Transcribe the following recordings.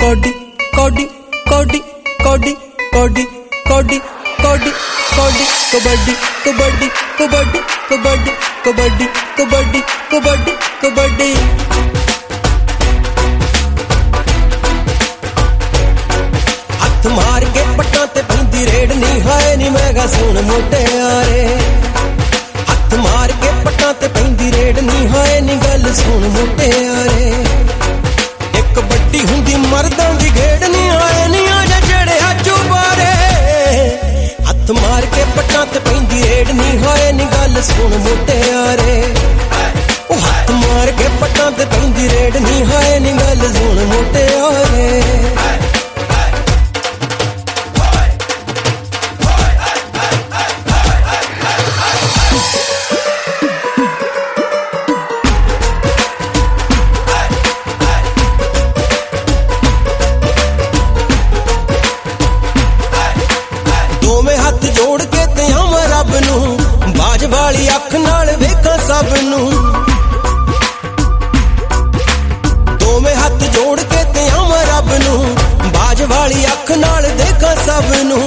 कोडी कोडी कोडी कोडी कोडी कोडी कोडी कोडी कबड्डी कबड्डी कबड्डी कबड्डी कबड्डी कबड्डी कबड्डी कबड्डी हथ मार के पट्टा ते पैंदी रेड नी हाय नी मैं गा सुन मोटे यारे हथ मार के पट्टा ते पैंदी रेड नी हाय नी गल सुन मोटे यारे एक बड्डी हुंदी मर्दां दी घेड़ नी आए नी आजा जड़े अजू बारे हथ मार के पट्टा ते पैंदी रेड नी हाय नी गल सुन मोटे यारे ओ हथ मार के पट्टा ते पैंदी रेड नी हाय नी गल सुन मोटे यारे जोड़ के ते हम रब नू बाज वाली अख नाल वेखां सब नू दोवें हाथ जोड़ के ते हम रब नू बाज वाली अख नाल देखा सब नू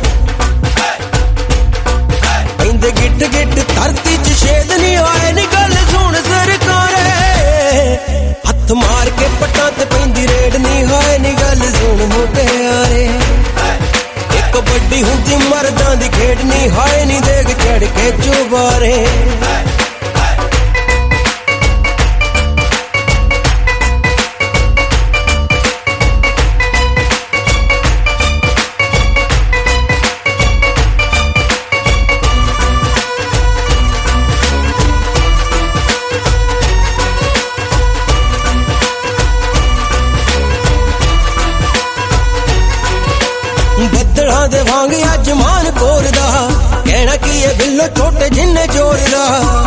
पैंदे गिट गिट धरती च छेद नहीं आए नी गल सुन सरकारे हथ मार के पट्टा ते पैंदी रेड नहीं हाय नी गल सुन मोटे यारे कबड्डी हुंदी मर्दां दी खेड नी हाय नी देख चढ़ के चुबारे बदड़ा दे वांग अज मान कोरदा कहना की ये बिल्लो छोटे जिन्ने जोरदा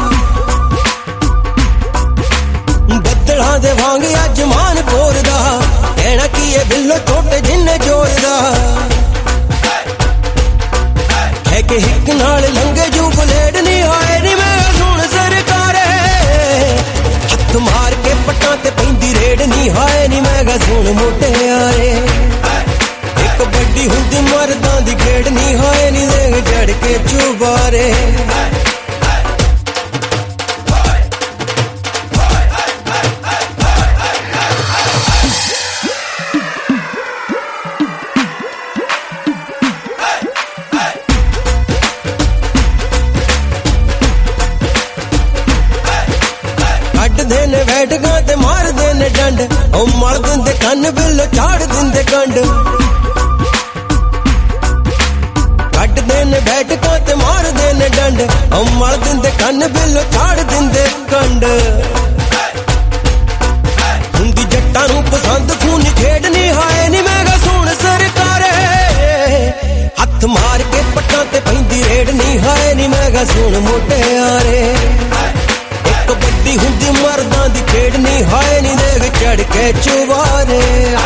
बदड़ा दे वांग अज मान कोरदा कहना की ये बिल्लो छोटे जिन्ने जोरदा है कि हिक नाल लंगे जू बलेड नहीं आए नी मैं सुन सरकारे हथ मार के पट्टा ते पैंदी रेड नहीं हाय नी मैं गा सुन मोटे यारे कबड्डी हुंदी मर्दां दी खेड नी हाय नी देख चढ़ के चुबारे कट देने बैठगा ते मार देने डंड ओ मर दिंदे कन्न बिल झाड़ दिंदे कंड कट देने बैठका ते मार देने डंड हम मर दिंदे कन्न बिल झाड़ दिंदे कंड हुंदी जट्टां नू पसंद खूनी खेड नी हाय नी मैं गा सुन सरकारे हथ मार के पट्टा ते पैंदी रेड नी हाय नी मैं गा सुन मोटे यारे एक कबड्डी हुंदी मर्दां दी खेड नी हाय नी देख चढ़ के चुबारे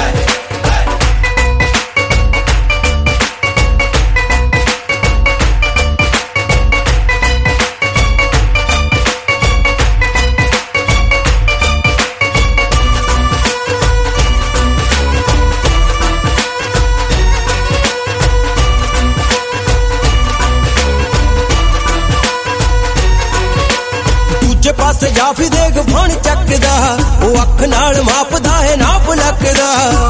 पासे जाफी देख फण चकदा ओ अख नाल मापदा है नाप लकदा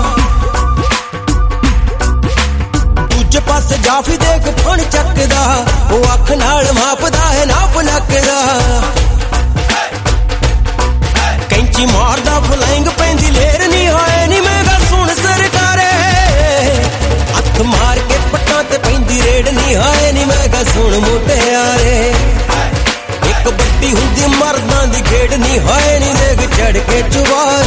दूजे पासे जाफी देख फण चकदा ओ अख नाल मापदा है नाप लकदा कैंची मारदा फलाइंग पैंदी लेर नी हाय नी मैं गा सुन सरकारे हथ मार के पट्टा ते पैंदी रेड नी हाय नी मैं गा सुन मोटे यारे कबड्डी हुंदी मर्दां दी खेड नी हाय नी देख चढ़ के चुबारे